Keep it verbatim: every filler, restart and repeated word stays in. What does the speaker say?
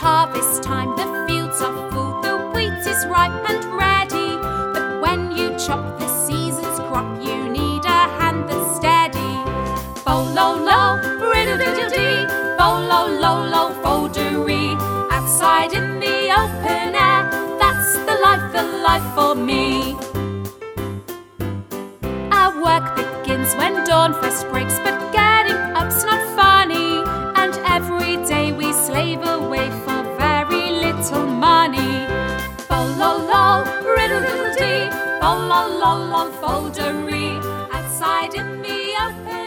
harvest time, the fields are full, the wheat is ripe and ready. But when you chop the season's crop, you need a hand that's steady. Bo-lo-lo, riddle-diddle-dee, bo-lo-lo-lo, foldery. Outside in the open air, that's the life, the life for me. Our work begins when dawn first breaks, but getting up's not funny. And every day we slave away for very little money. Bo-lo-lo, riddle-diddle-dee, bo-lo-lo-lo, foldery. Outside in the open